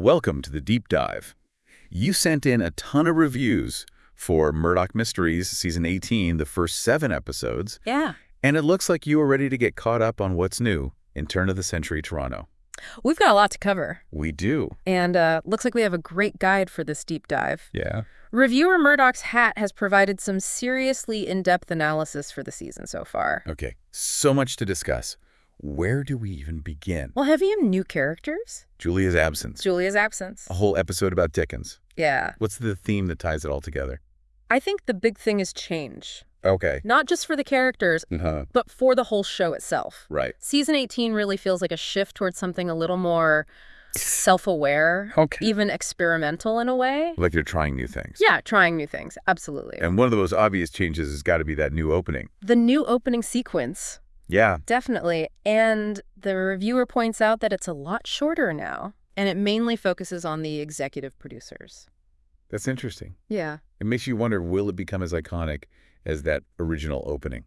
Welcome to the Deep Dive. You sent in a ton of reviews for Murdoch Mysteries Season 18, the first 7 episodes. Yeah. And it looks like you are ready to get caught up on what's new in turn-of-the-century Toronto. We've got a lot to cover. We do. And looks like we have a great guide for this deep dive. Yeah. Reviewer Murdoch's Hat has provided some seriously in-depth analysis for the season so far. Okay, so much to discuss. Where do we even begin? Well, heavy in new characters. Julia's absence. Julia's absence. A whole episode about Dickens. Yeah. What's the theme that ties it all together? I think the big thing is change. Okay. Not just for the characters, but for the whole show itself. Right. Season 18 really feels like a shift towards something a little more self-aware, even experimental in a way. Like they're trying new things. Yeah, trying new things. Absolutely. And one of the most obvious changes has got to be that new opening. The new opening sequence. Yeah. Definitely. And the reviewer points out that it's a lot shorter now, and it mainly focuses on the executive producers. That's interesting. Yeah. It makes you wonder, will it become as iconic as that original opening?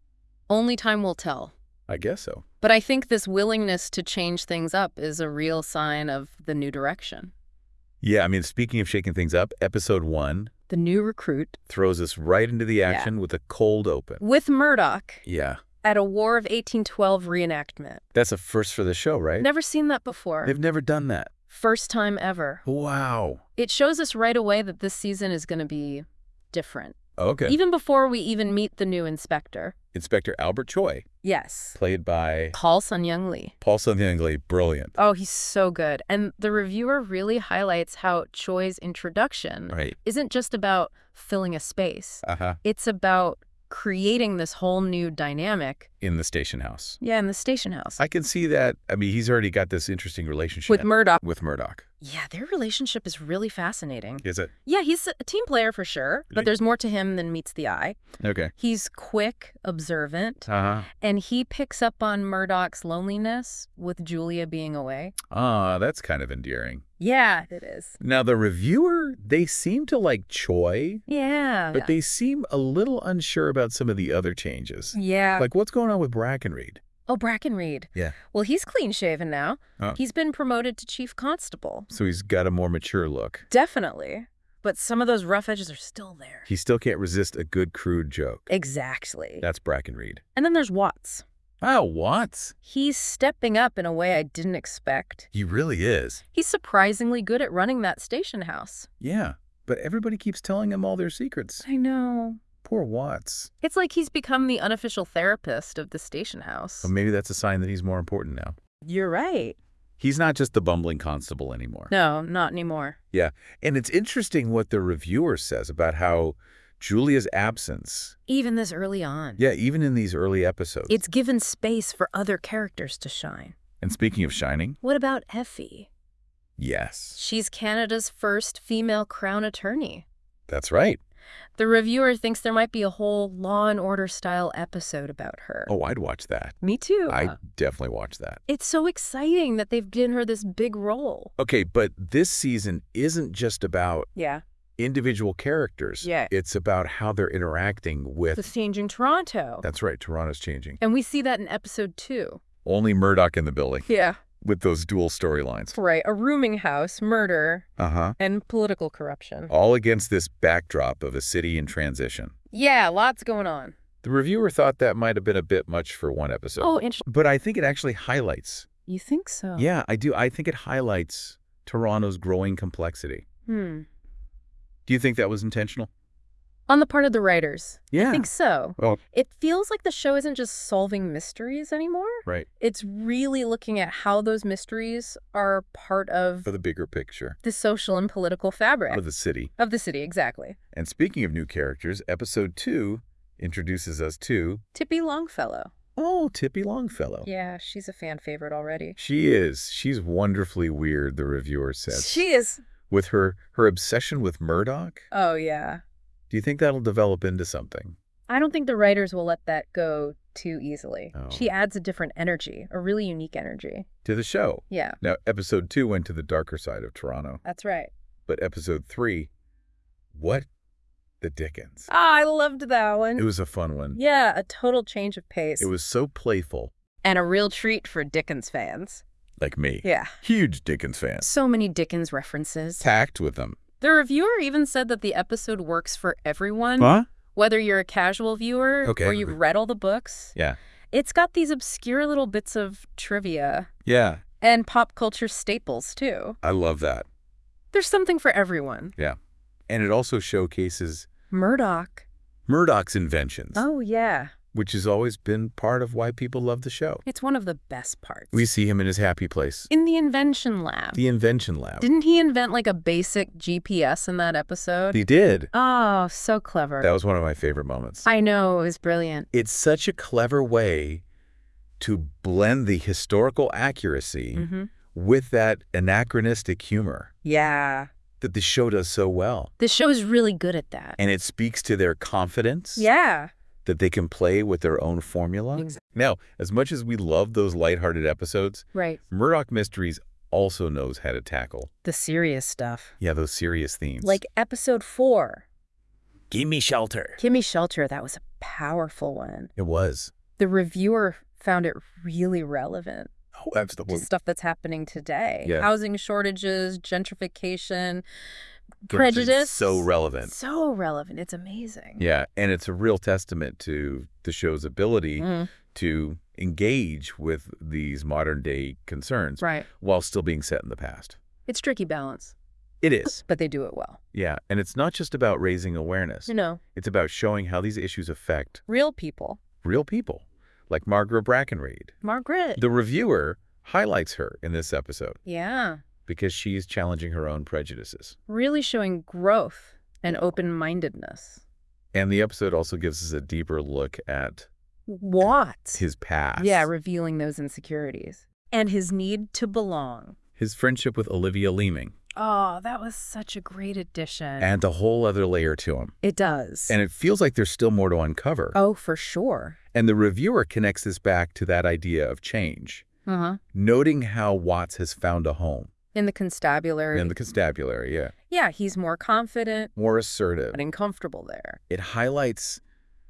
Only time will tell. I guess so. But I think this willingness to change things up is a real sign of the new direction. Yeah, I mean, speaking of shaking things up, episode 1... The new recruit. ...throws us right into the action with a cold open. With Murdoch. Yeah. At a War of 1812 reenactment. That's a first for the show, right? Never seen that before. They've never done that. First time ever. Wow. It shows us right away that this season is going to be different. Okay. Even before we even meet the new inspector. Inspector Albert Choi. Yes. Played by... Paul Sun-Young Lee. Paul Sun-Young Lee, brilliant. Oh, he's so good. And the reviewer really highlights how Choi's introduction isn't just about filling a space. It's about creating this whole new dynamic. In the station house. Yeah, in the station house. I can see that. I mean, he's already got this interesting relationship. With Murdoch. With Murdoch. Yeah, their relationship is really fascinating. Is it? Yeah, he's a team player for sure, but there's more to him than meets the eye. Okay. He's quick, observant, and he picks up on Murdoch's loneliness with Julia being away. Ah, that's kind of endearing. Yeah, it is. Now, the reviewer, they seem to like Choi. Yeah. But they seem a little unsure about some of the other changes. Yeah. Like, what's going on with Brackenreed? Oh, Brackenreed. Yeah. Well, he's clean-shaven now. Oh. He's been promoted to chief constable. So he's got a more mature look. Definitely. But some of those rough edges are still there. He still can't resist a good crude joke. Exactly. That's Brackenreed. And then there's Watts. Oh, Watts? He's stepping up in a way I didn't expect. He really is. He's surprisingly good at running that station house. Yeah, but everybody keeps telling him all their secrets. I know. Poor Watts. It's like he's become the unofficial therapist of the station house. Well, maybe that's a sign that he's more important now. You're right. He's not just the bumbling constable anymore. No, not anymore. Yeah, and it's interesting what the reviewer says about how Julia's absence... Even this early on. Yeah, even in these early episodes. It's given space for other characters to shine. And speaking of shining... What about Effie? Yes. She's Canada's first female Crown attorney. That's right. The reviewer thinks there might be a whole Law and Order style episode about her. Oh, I'd watch that. Me too. I'd definitely watch that. It's so exciting that they've given her this big role. Okay, but this season isn't just about individual characters. Yeah. It's about how they're interacting with... The changing Toronto. That's right, Toronto's changing. And we see that in episode 2. Only Murdoch in the building. Yeah. With those dual storylines. Right, a rooming house, murder, and political corruption. All against this backdrop of a city in transition. Yeah, lots going on. The reviewer thought that might have been a bit much for one episode. Oh, interesting. But I think it actually highlights. You think so? Yeah, I do. I think it highlights Toronto's growing complexity. Do you think that was intentional? On the part of the writers. Yeah. I think so. Well, it feels like the show isn't just solving mysteries anymore. Right. It's really looking at how those mysteries are part of... For the bigger picture. The social and political fabric. Of the city. Of the city, exactly. And speaking of new characters, episode 2 introduces us to... Tippy Longfellow. Oh, Tippy Longfellow. Yeah, she's a fan favorite already. She is. She's wonderfully weird, the reviewer says. She is. With her obsession with Murdoch? Oh, yeah. Do you think that'll develop into something? I don't think the writers will let that go too easily. Oh. She adds a different energy, a really unique energy. To the show? Yeah. Now, episode 2 went to the darker side of Toronto. That's right. But episode 3, what the Dickens? Ah, I loved that one. It was a fun one. Yeah, a total change of pace. It was so playful. And a real treat for Dickens fans. Like me. Yeah. Huge Dickens fan. So many Dickens references. Tacked with them. The reviewer even said that the episode works for everyone. Huh? Whether you're a casual viewer or you've read all the books. Yeah. It's got these obscure little bits of trivia. Yeah. And pop culture staples, too. I love that. There's something for everyone. Yeah. And it also showcases Murdoch's inventions. Oh, yeah. Which has always been part of why people love the show. It's one of the best parts. We see him in his happy place. In the invention lab. The invention lab. Didn't he invent like a basic GPS in that episode? He did. Oh, so clever. That was one of my favorite moments. I know, it was brilliant. It's such a clever way to blend the historical accuracy with that anachronistic humor. Yeah. That the show does so well. The show is really good at that. And it speaks to their confidence. Yeah. That they can play with their own formula. Exactly. Now, as much as we love those lighthearted episodes, Murdoch Mysteries also knows how to tackle the serious stuff. Yeah, those serious themes. Like episode 4. Gimme Shelter. Gimme Shelter, that was a powerful one. It was. The reviewer found it really relevant. Oh, absolutely. To stuff that's happening today. Yeah. Housing shortages, gentrification, prejudice. It's so relevant. So relevant. It's amazing. Yeah, and it's a real testament to the show's ability to engage with these modern-day concerns while still being set in the past. It's tricky balance. It is. But they do it well. Yeah, and it's not just about raising awareness. No. It's about showing how these issues affect real people. Real people, like Margaret Brackenreid. Margaret. The reviewer highlights her in this episode. Yeah. Because she's challenging her own prejudices. Really showing growth and open-mindedness. And the episode also gives us a deeper look at his past. Yeah, revealing those insecurities. And his need to belong. His friendship with Olivia Leeming. Oh, that was such a great addition. And a whole other layer to him. It does. And it feels like there's still more to uncover. Oh, for sure. And the reviewer connects this back to that idea of change. Noting how Watts has found a home. In the constabulary. In the constabulary, yeah. Yeah, he's more confident. More assertive. And uncomfortable there. It highlights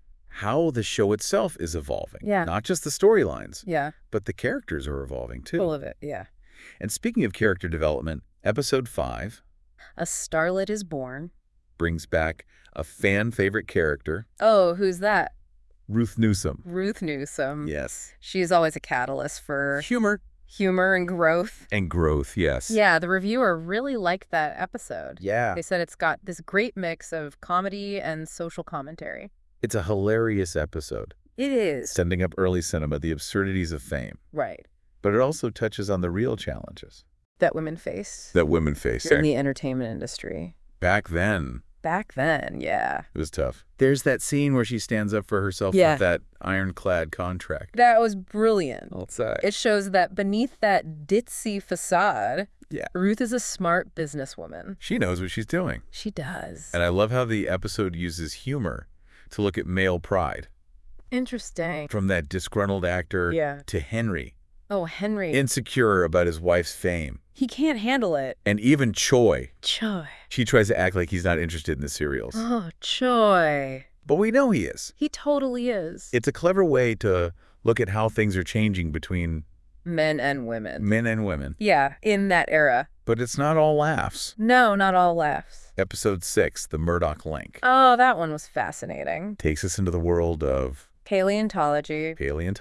how the show itself is evolving. Yeah. Not just the storylines. Yeah. But the characters are evolving, too. Full of it, yeah. And speaking of character development, episode 5... A Starlet is Born. Brings back a fan-favorite character. Oh, who's that? Ruth Newsom. Ruth Newsom. Yes. She's always a catalyst for... humor. Humor and growth. And growth, yes. Yeah, the reviewer really liked that episode. Yeah. They said it's got this great mix of comedy and social commentary. It's a hilarious episode. It is. Sending up early cinema, the absurdities of fame. Right. But it also touches on the real challenges. That women face. In the entertainment industry. Back then. Back then, yeah. It was tough. There's that scene where she stands up for herself with that ironclad contract. That was brilliant. Outside. It shows that beneath that ditzy facade, yeah, Ruth is a smart businesswoman. She knows what she's doing. She does. And I love how the episode uses humor to look at male pride. Interesting. From that disgruntled actor to Henry. Oh, Henry. Insecure about his wife's fame. He can't handle it. And even Choi. Choi. She tries to act like he's not interested in the serials. Oh, Choi. But we know he is. He totally is. It's a clever way to look at how things are changing between men and women. Men and women. Yeah, in that era. But it's not all laughs. No, not all laughs. Episode 6, The Murdoch Link. Oh, that one was fascinating. Takes us into the world of paleontology.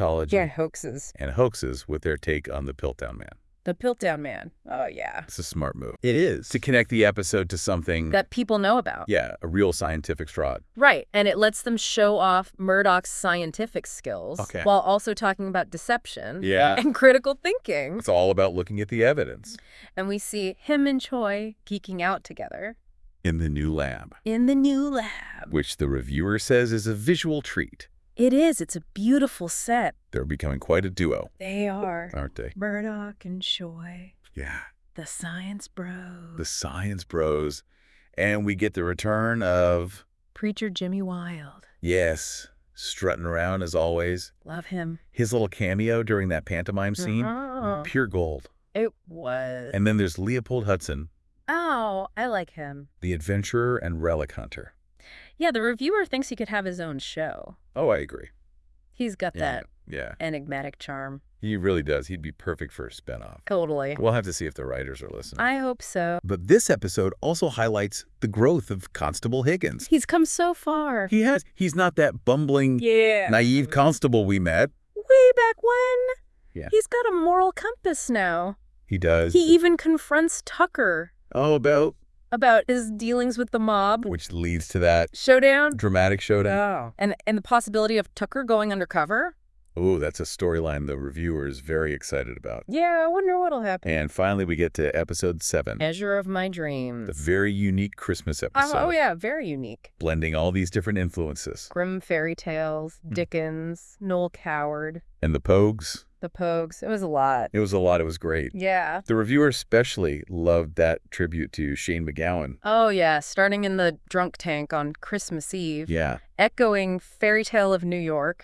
And hoaxes with their take on the Piltdown Man. The Piltdown Man. Oh, yeah. It's a smart move. It is. To connect the episode to something that people know about. Yeah, a real scientific fraud. Right, and it lets them show off Murdoch's scientific skills while also talking about deception and critical thinking. It's all about looking at the evidence. And we see him and Choi geeking out together. In the new lab. Which the reviewer says is a visual treat. It is. It's a beautiful set. They're becoming quite a duo. They are. Aren't they? Murdoch and Choi. Yeah. The Science Bros. The Science Bros. And we get the return of... Preacher Jimmy Wilde. Yes. Strutting around as always. Love him. His little cameo during that pantomime scene. Pure gold. It was. And then there's Leopold Hudson. Oh, I like him. The adventurer and relic hunter. Yeah, the reviewer thinks he could have his own show. Oh, I agree. He's got that enigmatic charm. He really does. He'd be perfect for a spinoff. Totally. We'll have to see if the writers are listening. I hope so. But this episode also highlights the growth of Constable Higgins. He's come so far. He has. He's not that bumbling, naive constable we met. Way back when. Yeah. He's got a moral compass now. He does. He even confronts Tucker. Oh, about his dealings with the mob. Which leads to that showdown. Dramatic showdown. Oh. And the possibility of Tucker going undercover. Oh, that's a storyline the reviewer is very excited about. Yeah, I wonder what'll happen. And finally, we get to episode 7. Measure of My Dreams. The very unique Christmas episode. Oh, yeah, very unique. Blending all these different influences. Grimm fairy tales, Dickens, Noel Coward. And the Pogues. The Pogues. It was a lot. It was a lot. It was great. Yeah. The reviewer especially loved that tribute to Shane MacGowan. Oh, yeah. Starting in the drunk tank on Christmas Eve. Yeah. Echoing Fairy Tale of New York.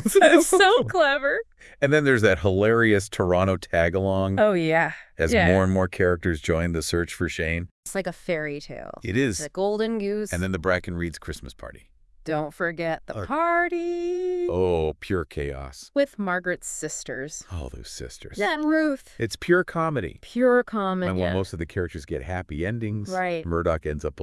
So clever. And then there's that hilarious Toronto tag-along. Oh, yeah. As more and more characters join the search for Shane. It's like a fairy tale. It is. The Golden Goose. And then the Bracken Reed's Christmas party. Don't forget the party. Oh, pure chaos. With Margaret's sisters. Oh, those sisters. Yeah, and Ruth. It's pure comedy. Pure comedy. And while most of the characters get happy endings, right. Murdoch ends up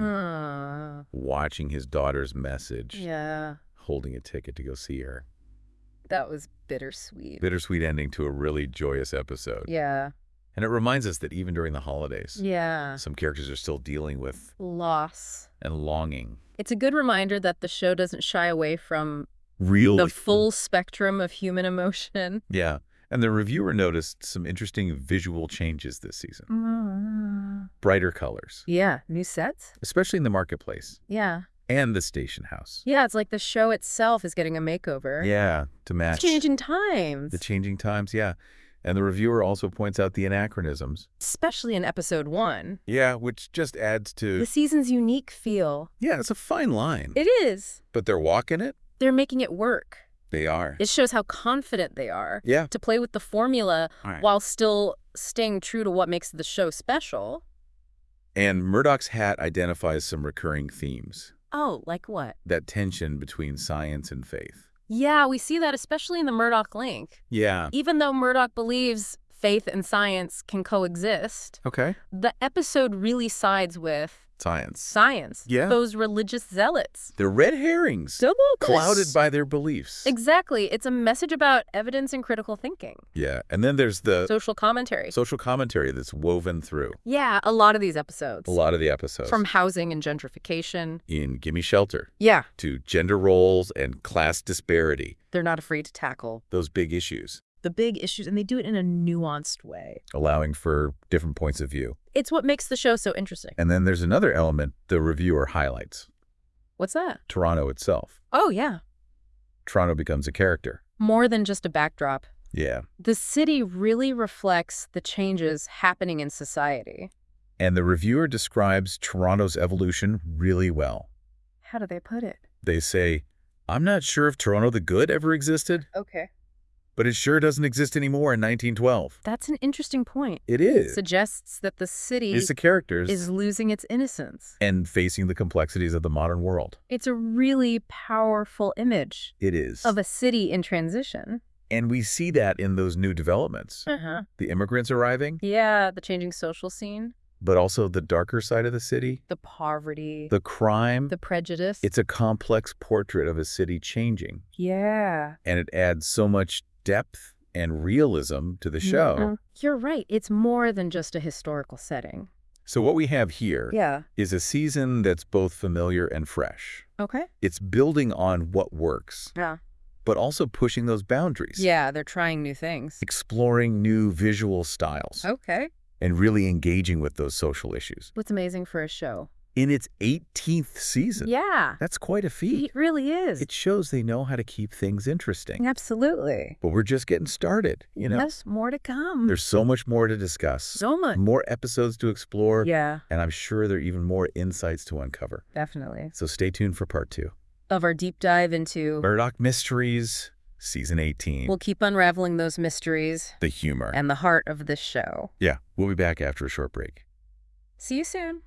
alone, watching his daughter's message. Yeah. Holding a ticket to go see her. That was bittersweet. Bittersweet ending to a really joyous episode. Yeah. And it reminds us that even during the holidays, some characters are still dealing with loss and longing. It's a good reminder that the show doesn't shy away from the full spectrum of human emotion. Yeah. And the reviewer noticed some interesting visual changes this season. Brighter colors. Yeah. New sets. Especially in the marketplace. Yeah. And the station house. Yeah, it's like the show itself is getting a makeover. Yeah, to match. It's changing times. The changing times, yeah. And the reviewer also points out the anachronisms. Especially in episode 1. Yeah, which just adds to the season's unique feel. Yeah, it's a fine line. It is. But they're walking it. They're making it work. They are. It shows how confident they are. Yeah. To play with the formula while still staying true to what makes the show special. And Murdoch's hat identifies some recurring themes. Oh, like what? That tension between science and faith. Yeah, we see that especially in the Murdoch link. Yeah. Even though Murdoch believes faith and science can coexist, the episode really sides with Science. Yeah. Those religious zealots. They're red herrings. Clouded by their beliefs. Exactly. It's a message about evidence and critical thinking. Yeah. And then there's the social commentary. Social commentary that's woven through. Yeah, a lot of these episodes. A lot of the episodes. From housing and gentrification. In Gimme Shelter. Yeah. To gender roles and class disparity. They're not afraid to tackle those big issues. The big issues, and they do it in a nuanced way. Allowing for different points of view. It's what makes the show so interesting. And then there's another element the reviewer highlights. What's that? Toronto itself. Oh, yeah. Toronto becomes a character. More than just a backdrop. Yeah. The city really reflects the changes happening in society. And the reviewer describes Toronto's evolution really well. How do they put it? They say, I'm not sure if Toronto the Good ever existed. Okay. But it sure doesn't exist anymore in 1912. That's an interesting point. It is. It suggests that the city it's the characters is losing its innocence. And facing the complexities of the modern world. It's a really powerful image. It is. Of a city in transition. And we see that in those new developments. The immigrants arriving. Yeah, the changing social scene. But also the darker side of the city. The poverty. The crime. The prejudice. It's a complex portrait of a city changing. Yeah. And it adds so much depth and realism to the show. You're right. It's more than just a historical setting. So what we have here is a season that's both familiar and fresh. Okay. It's building on what works. Yeah. But also pushing those boundaries. Yeah, they're trying new things. Exploring new visual styles. Okay. And really engaging with those social issues. What's amazing for a show? In its 18th season. Yeah. That's quite a feat. It really is. It shows they know how to keep things interesting. Absolutely. But we're just getting started, you know? Yes, more to come. There's so much more to discuss. So much. More episodes to explore. Yeah. And I'm sure there are even more insights to uncover. Definitely. So stay tuned for part 2. Of our deep dive into Murdoch Mysteries, Season 18. We'll keep unraveling those mysteries. The humor. And the heart of this show. Yeah, we'll be back after a short break. See you soon.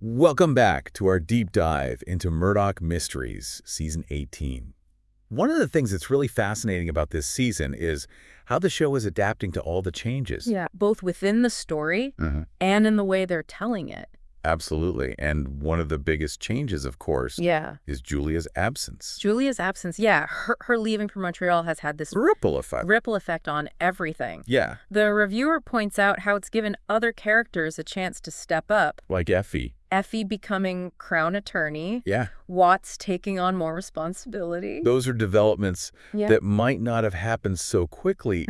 Welcome back to our deep dive into Murdoch Mysteries, Season 18. One of the things that's really fascinating about this season is how the show is adapting to all the changes. Yeah, both within the story and in the way they're telling it. Absolutely. And one of the biggest changes, of course, is Julia's absence. Julia's absence, yeah. Her leaving for Montreal has had this ripple effect on everything. Yeah. The reviewer points out how it's given other characters a chance to step up. Like Effie. Effie becoming Crown Attorney. Yeah. Watts taking on more responsibility. Those are developments that might not have happened so quickly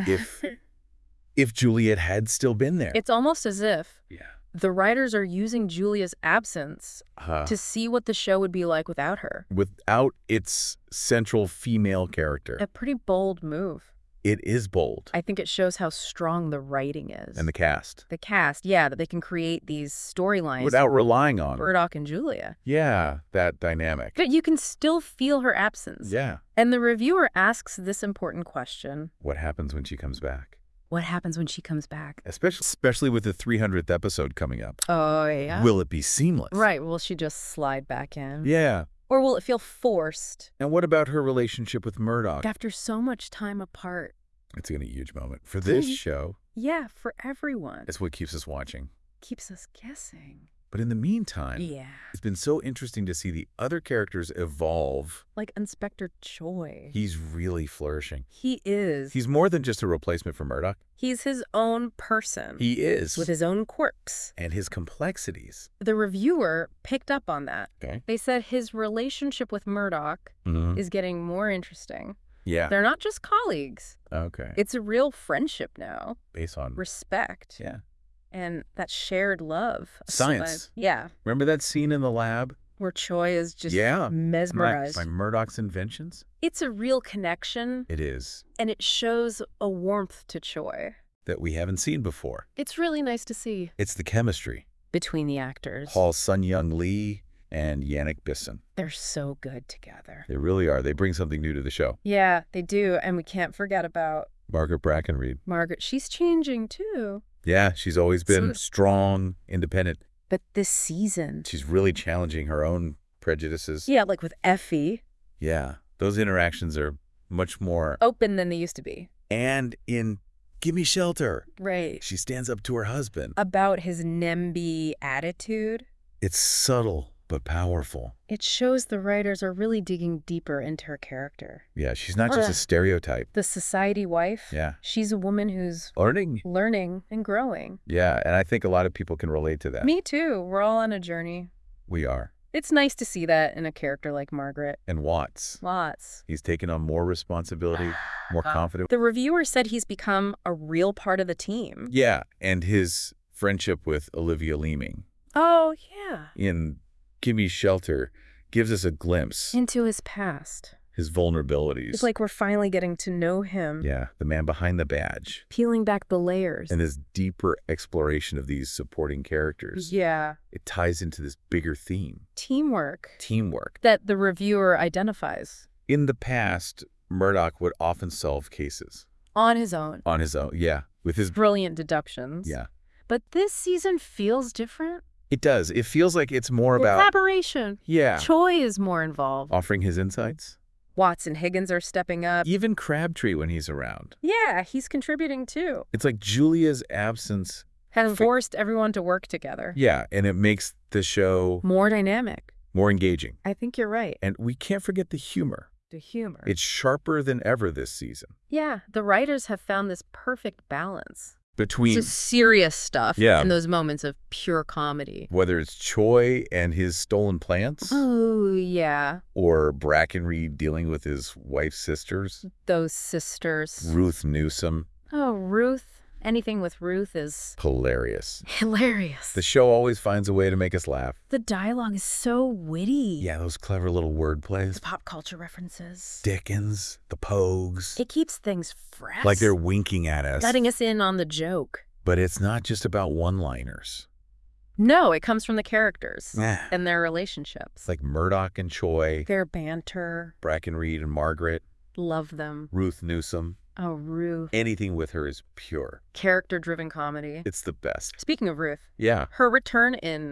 if Juliet had still been there. It's almost as if the writers are using Julia's absence to see what the show would be like without her. Without its central female character. A pretty bold move. It is bold. I think it shows how strong the writing is. And the cast. The cast, yeah, that they can create these storylines. Without relying on Murdoch and Julia. Yeah, that dynamic. But you can still feel her absence. Yeah. And the reviewer asks this important question. What happens when she comes back? What happens when she comes back? Especially with the 300th episode coming up. Oh, yeah. Will it be seamless? Right. Will she just slide back in? Yeah. Or will it feel forced? And what about her relationship with Murdoch? After so much time apart. It's a huge moment. For this show. Yeah, for everyone. It's what keeps us watching. Keeps us guessing. But in the meantime, it's been so interesting to see the other characters evolve. Like Inspector Choi. He's really flourishing. He is. He's more than just a replacement for Murdoch. He's his own person. He is. With his own quirks. And his complexities. The reviewer picked up on that. Okay. They said his relationship with Murdoch is getting more interesting. Yeah. They're not just colleagues. Okay. It's a real friendship now. Based on respect. Yeah. And that shared love. Science. Yeah. Remember that scene in the lab? Where Choi is just mesmerized. By Murdoch's inventions? It's a real connection. It is. And it shows a warmth to Choi. That we haven't seen before. It's really nice to see. It's the chemistry. Between the actors. Paul Sun-Young Lee and Yannick Bisson. They're so good together. They really are. They bring something new to the show. Yeah, they do. And we can't forget about Margaret Brackenreed. Margaret, she's changing too. Yeah, she's always been strong, independent. But this season... she's really challenging her own prejudices. Yeah, like with Effie. Yeah, those interactions are much more... open than they used to be. And in Gimme Shelter. Right. She stands up to her husband. About his NIMBY attitude. It's subtle, but powerful. It shows the writers are really digging deeper into her character. Yeah, she's not just a stereotype. The society wife. Yeah. She's a woman who's... learning and growing. Yeah, and I think a lot of people can relate to that. Me too. We're all on a journey. We are. It's nice to see that in a character like Margaret. And Watts. He's taken on more responsibility, more confident. The reviewer said he's become a real part of the team. Yeah, and his friendship with Olivia Leeming. Oh, yeah. In Gimme Shelter gives us a glimpse. Into his past. His vulnerabilities. It's like we're finally getting to know him. Yeah, the man behind the badge. Peeling back the layers. And this deeper exploration of these supporting characters. Yeah. It ties into this bigger theme. Teamwork. That the reviewer identifies. In the past, Murdoch would often solve cases. On his own, yeah. With his brilliant deductions. Yeah. But this season feels different. It does. It feels like it's more about... collaboration. Yeah. Choi is more involved. Offering his insights. Watts and Higgins are stepping up. Even Crabtree when he's around. Yeah, he's contributing too. It's like Julia's absence... has forced everyone to work together. Yeah, and it makes the show... more dynamic. More engaging. I think you're right. And we can't forget the humor. It's sharper than ever this season. Yeah, the writers have found this perfect balance. Between... it's serious stuff and those moments of pure comedy. Whether it's Choi and his stolen plants. Oh, yeah. Or Brackenreed dealing with his wife's sisters. Those sisters. Ruth Newsom. Oh, Ruth. Anything with Ruth is... hilarious. The show always finds a way to make us laugh. The dialogue is so witty. Yeah, those clever little wordplays. The pop culture references. Dickens, the Pogues. It keeps things fresh. Like they're winking at us. Letting us in on the joke. But it's not just about one-liners. No, it comes from the characters and their relationships. Like Murdoch and Choi. Their banter. Brackenreed and Margaret. Love them. Ruth Newsom. Oh, Ruth. Anything with her is pure. Character-driven comedy. It's the best. Speaking of Ruth. Yeah. Her return in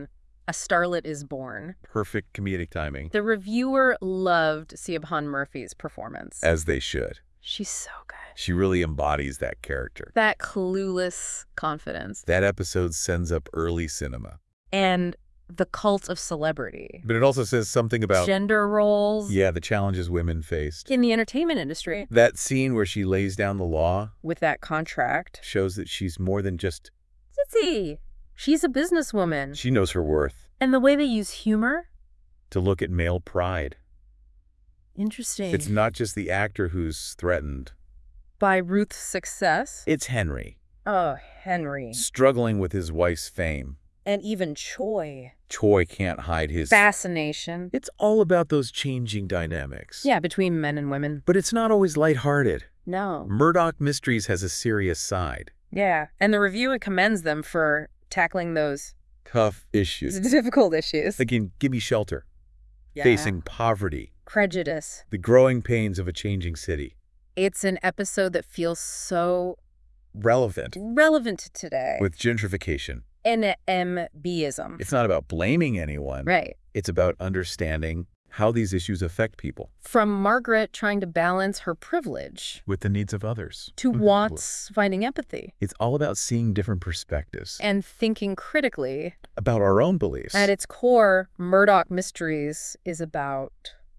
A Starlet is Born. Perfect comedic timing. The reviewer loved Siobhan Murphy's performance. As they should. She's so good. She really embodies that character. That clueless confidence. That episode sends up early cinema. And the cult of celebrity. But it also says something about gender roles. Yeah, the challenges women faced. In the entertainment industry. That scene where she lays down the law. With that contract. Shows that she's more than just... Sissy. She's a businesswoman. She knows her worth. And the way they use humor? To look at male pride. Interesting. It's not just the actor who's threatened. By Ruth's success? It's Henry. Oh, Henry. Struggling with his wife's fame. And even Choi. Choi can't hide his... fascination. It's all about those changing dynamics. Yeah, between men and women. But it's not always lighthearted. No. Murdoch Mysteries has a serious side. Yeah, and the reviewer commends them for tackling those... tough issues. difficult issues. Like in Gimme Shelter. Yeah. Facing poverty. Prejudice. The growing pains of a changing city. It's an episode that feels so... relevant to today. With gentrification. NMBism. It's not about blaming anyone. Right. It's about understanding how these issues affect people. From Margaret trying to balance her privilege. With the needs of others. To Watts finding empathy. It's all about seeing different perspectives. And thinking critically. About our own beliefs. At its core, Murdoch Mysteries is about...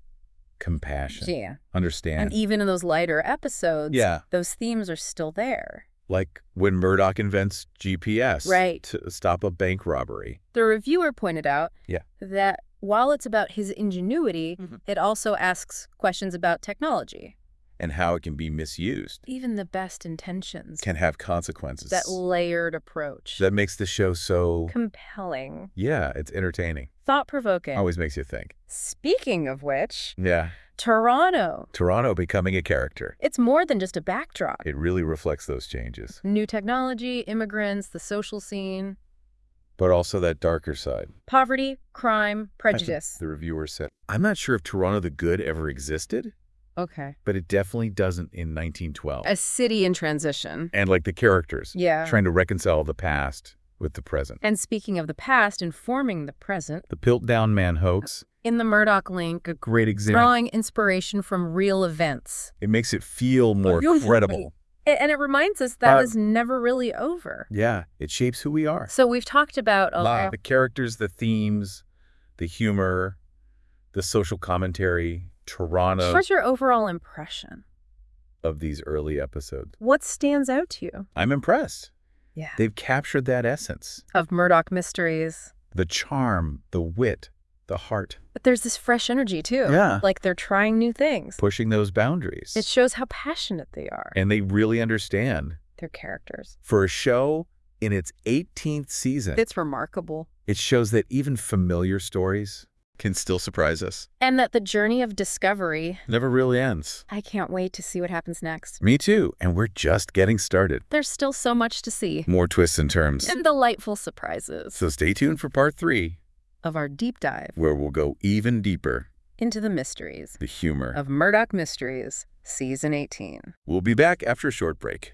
compassion. Yeah. Understand. And even in those lighter episodes, yeah, those themes are still there. Like when Murdoch invents GPS. Right. To stop a bank robbery. The reviewer pointed out that while it's about his ingenuity, it also asks questions about technology. And how it can be misused. Even the best intentions. Can have consequences. That layered approach. That makes the show so... compelling. Yeah, it's entertaining. Thought-provoking. Always makes you think. Speaking of which... yeah. Toronto. Toronto becoming a character. It's more than just a backdrop. It really reflects those changes. New technology, immigrants, the social scene. But also that darker side. Poverty, crime, prejudice. The reviewer said, I'm not sure if Toronto the Good ever existed. Okay. But it definitely doesn't in 1912. A city in transition. And like the characters. Yeah. Trying to reconcile the past with the present. And speaking of the past, informing the present. The Piltdown Man hoax. In the Murdoch link. A great example. Drawing inspiration from real events. It makes it feel more credible. And it reminds us that was never really over. Yeah. It shapes who we are. So we've talked about the characters, the themes, the humor, the social commentary, Toronto. What's your overall impression of these early episodes? What stands out to you? I'm impressed. Yeah. They've captured that essence. Of Murdoch Mysteries. The charm, the wit, the heart. But there's this fresh energy, too. Yeah. Like they're trying new things. Pushing those boundaries. It shows how passionate they are. And they really understand. Their characters. For a show in its 18th season. It's remarkable. It shows that even familiar stories can still surprise us. And that the journey of discovery never really ends. I can't wait to see what happens next. Me too. And we're just getting started. There's still so much to see. More twists and turns. And delightful surprises. So stay tuned for part 3 of our deep dive, where we'll go even deeper into the mysteries, the humor of Murdoch Mysteries, Season 18. We'll be back after a short break.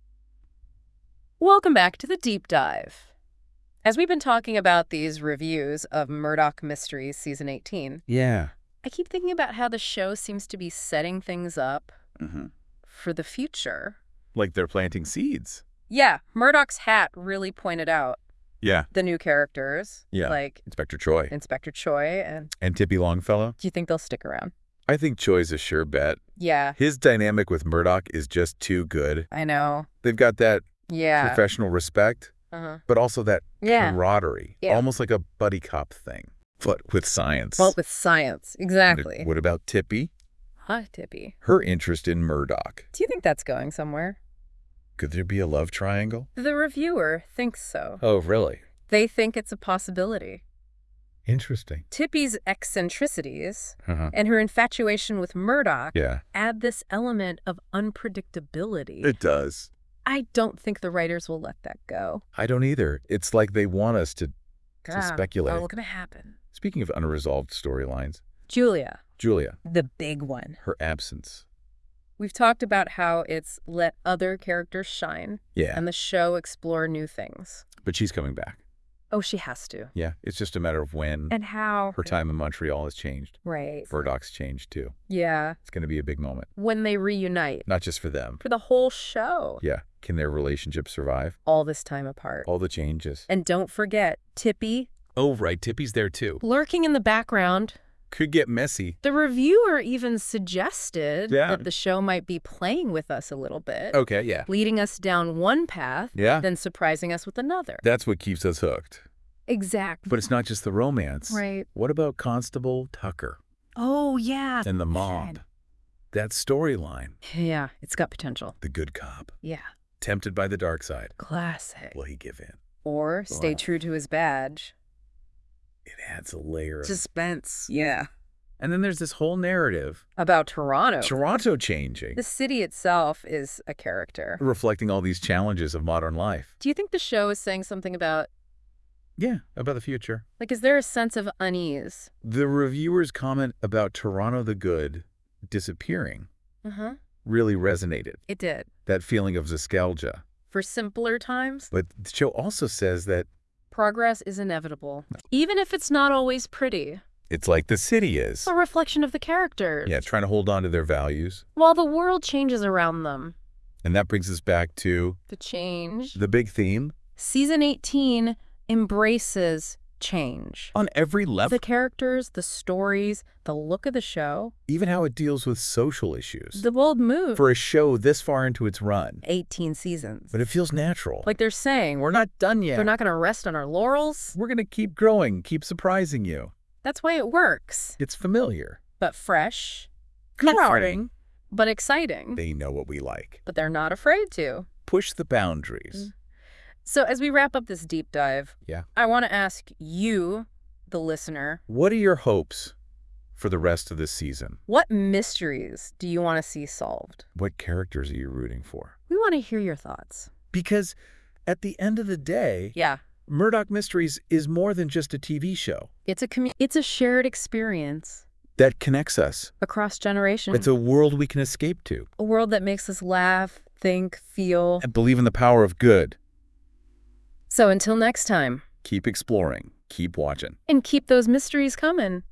Welcome back to the deep dive. As we've been talking about these reviews of Murdoch Mysteries Season 18, yeah, I keep thinking about how the show seems to be setting things up for the future. Like they're planting seeds. Yeah, Murdoch's hat really pointed out the new characters. Yeah, like Inspector Choi. And Tippy Longfellow. Do you think they'll stick around? I think Choi's a sure bet. Yeah. His dynamic with Murdoch is just too good. I know. They've got that professional respect. But also that camaraderie, almost like a buddy cop thing, but with science. Well, with science, exactly. What about Tippy? Hi, Tippy. Her interest in Murdoch. Do you think that's going somewhere? Could there be a love triangle? The reviewer thinks so. Oh, really? They think it's a possibility. Interesting. Tippy's eccentricities and her infatuation with Murdoch add this element of unpredictability. It does. I don't think the writers will let that go. I don't either. It's like they want us to speculate. What's going to happen? Speaking of unresolved storylines. Julia. The big one. Her absence. We've talked about how it's let other characters shine. Yeah. And the show explore new things. But she's coming back. Oh, she has to. Yeah, it's just a matter of when. And how. Her time in Montreal has changed. Right. Murdoch's changed, too. Yeah. It's going to be a big moment. When they reunite. Not just for them. For the whole show. Yeah. Can their relationship survive? All this time apart. All the changes. And don't forget, Tippy. Oh, right. Tippy's there, too. Lurking in the background. Could get messy. The reviewer even suggested that the show might be playing with us a little bit. Okay, yeah. Leading us down one path, then surprising us with another. That's what keeps us hooked. Exactly. But it's not just the romance. Right. What about Constable Tucker? Oh, yeah. And the mob. That storyline. Yeah, it's got potential. The good cop. Yeah. Tempted by the dark side. Classic. Will he give in? Or stay true to his badge. It adds a layer of suspense. Yeah. And then there's this whole narrative about Toronto. Toronto changing. The city itself is a character. Reflecting all these challenges of modern life. Do you think the show is saying something about... Yeah, about the future. Like, is there a sense of unease? The reviewer's comment about Toronto the Good disappearing really resonated. It did. That feeling of nostalgia. For simpler times. But the show also says that progress is inevitable, even if it's not always pretty. It's like the city is. A reflection of the characters. Yeah, trying to hold on to their values. While the world changes around them. And that brings us back to... the change. The big theme. Season 18 embraces change. On every level. The characters, the stories, the look of the show. Even how it deals with social issues. The bold move. For a show this far into its run. 18 seasons. But it feels natural. Like they're saying, we're not done yet. They're not going to rest on our laurels. We're going to keep growing, keep surprising you. That's why it works. It's familiar. But fresh. Comforting. But exciting. They know what we like. But they're not afraid to. Push the boundaries. So as we wrap up this deep dive, yeah, I want to ask you, the listener, what are your hopes for the rest of this season? What mysteries do you want to see solved? What characters are you rooting for? We want to hear your thoughts. Because at the end of the day, Murdoch Mysteries is more than just a TV show. It's a shared experience. That connects us. Across generations. It's a world we can escape to. A world that makes us laugh, think, feel. And believe in the power of good. So until next time. Keep exploring. Keep watching. And keep those mysteries coming.